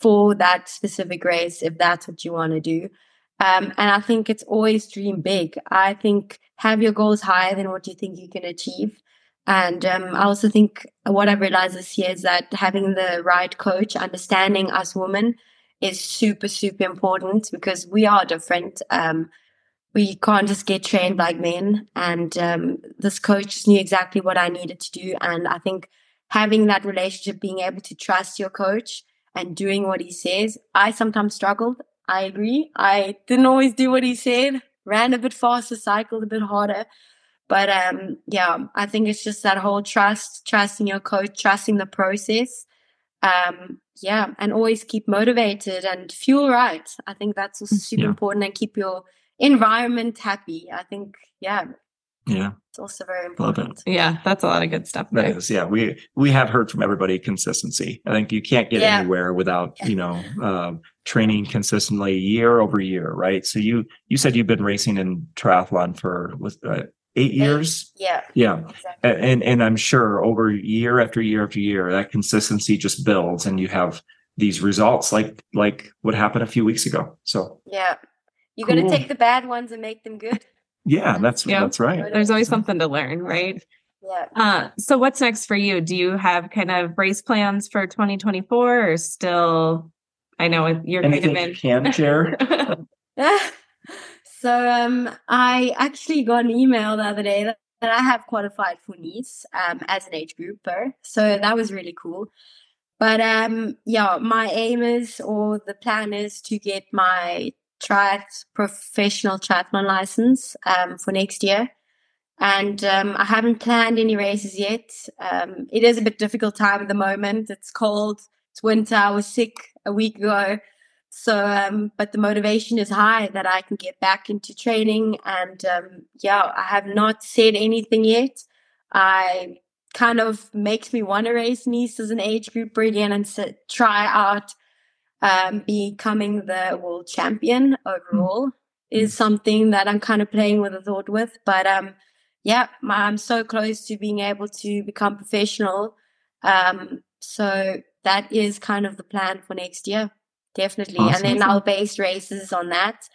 Speaker 3: for that specific race if that's what you want to do. Um, and I think it's always dream big. I think have your goals higher than what you think you can achieve. And um, I also think what I've realized this year is that having the right coach, understanding us women is super, super important because we are different. Um, we can't just get trained like men. And um, this coach knew exactly what I needed to do. And I think having that relationship, being able to trust your coach and doing what he says, I sometimes struggled. I agree. I didn't always do what he said, ran a bit faster, cycled a bit harder. But um, yeah, I think it's just that whole trust, trusting your coach, trusting the process. Um, yeah, and always keep motivated and fuel right. I think that's also super yeah. important, and keep your environment happy. I think, yeah.
Speaker 2: Yeah.
Speaker 3: It's also very important.
Speaker 1: Yeah, that's a lot of good stuff.
Speaker 2: That is, yeah. We we have heard from everybody consistency. I think you can't get yeah. anywhere without, you know, um, training consistently year over year, right? So you you said you've been racing in triathlon for with uh, eight years.
Speaker 3: Yeah.
Speaker 2: Yeah.
Speaker 3: Exactly.
Speaker 2: And and I'm sure over year after year after year, that consistency just builds, and you have these results like like what happened a few weeks ago. So
Speaker 3: yeah, you're cool. Gonna take the bad ones and make them good.
Speaker 2: Yeah, that's yeah. that's right.
Speaker 1: There's always something to learn, right?
Speaker 3: Yeah.
Speaker 1: Uh, so what's next for you? Do you have kind of race plans for twenty twenty-four, or still? I know you're
Speaker 2: Anything
Speaker 1: kind of in.
Speaker 2: You can share.
Speaker 3: So um, I actually got an email the other day that, that I have qualified for Nice um, as an age grouper. So that was really cool. But um, yeah, my aim is, or the plan is, to get my triath professional triathlon license um, for next year. And um, I haven't planned any races yet. Um, it is a bit difficult time at the moment. It's cold. It's winter. I was sick a week ago. So, um, but the motivation is high that I can get back into training. And um, yeah, I have not said anything yet. I kind of makes me want to race Nice as an age grouper again and sit, try out um, becoming the world champion overall mm-hmm. is something that I'm kind of playing with a thought with. But um, yeah, my, I'm so close to being able to become professional. Um, so that is kind of the plan for next year. Definitely. Awesome. And then I'll base races on that.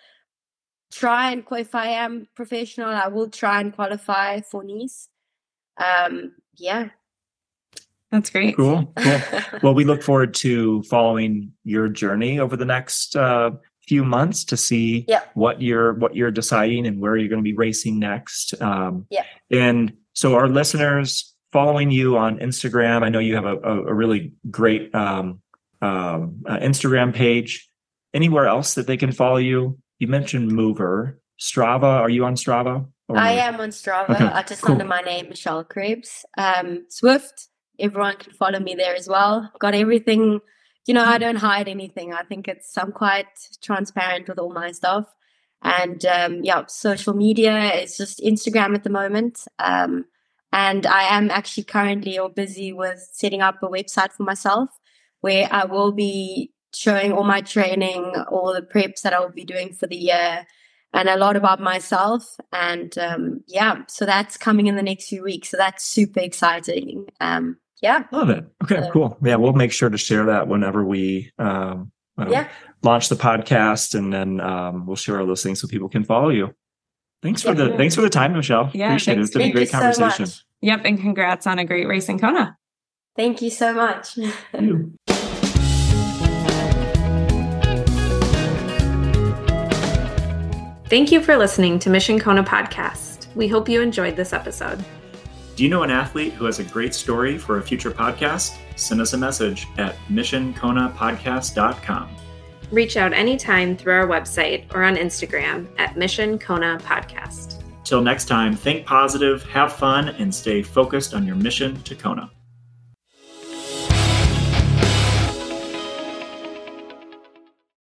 Speaker 3: Try and if I am professional, I will try and qualify for Nice. Um, yeah.
Speaker 1: That's great.
Speaker 2: Cool. Cool. Well, we look forward to following your journey over the next uh, few months to see
Speaker 3: yeah.
Speaker 2: what you're what you're deciding and where you're going to be racing next. Um,
Speaker 3: yeah.
Speaker 2: And so our listeners following you on Instagram, I know you have a, a, a really great um, um, uh, Instagram page. Anywhere else that they can follow you? You mentioned Mover. Strava. Are you on Strava?
Speaker 3: Or... I am on Strava. Okay, I just cool. under my name, Michelle Krebs. Um, Swift. Everyone can follow me there as well. Got everything. You know, I don't hide anything. I think it's I'm quite transparent with all my stuff. And um, yeah, social media is just Instagram at the moment. Um, and I am actually currently or busy with setting up a website for myself, where I will be showing all my training, all the preps that I will be doing for the year, and a lot about myself. And um, yeah, so that's coming in the next few weeks. So that's super exciting. Um, yeah.
Speaker 2: Love it. Okay, so, cool. Yeah, we'll make sure to share that whenever we um, uh, yeah. launch the podcast, and then um, we'll share all those things so people can follow you. Thanks for yeah. the thanks for the time, Michelle.
Speaker 1: Yeah,
Speaker 2: appreciate it. It's been a great conversation.
Speaker 3: So
Speaker 1: yep, and congrats on a great race in Kona.
Speaker 3: Thank you so much.
Speaker 2: Thank you.
Speaker 1: Thank you for listening to Mission Kona Podcast. We hope you enjoyed this episode.
Speaker 2: Do you know an athlete who has a great story for a future podcast? Send us a message at mission kona podcast dot com.
Speaker 1: Reach out anytime through our website or on Instagram at Mission Kona Podcast.
Speaker 2: Till next time, think positive, have fun, and stay focused on your mission to Kona.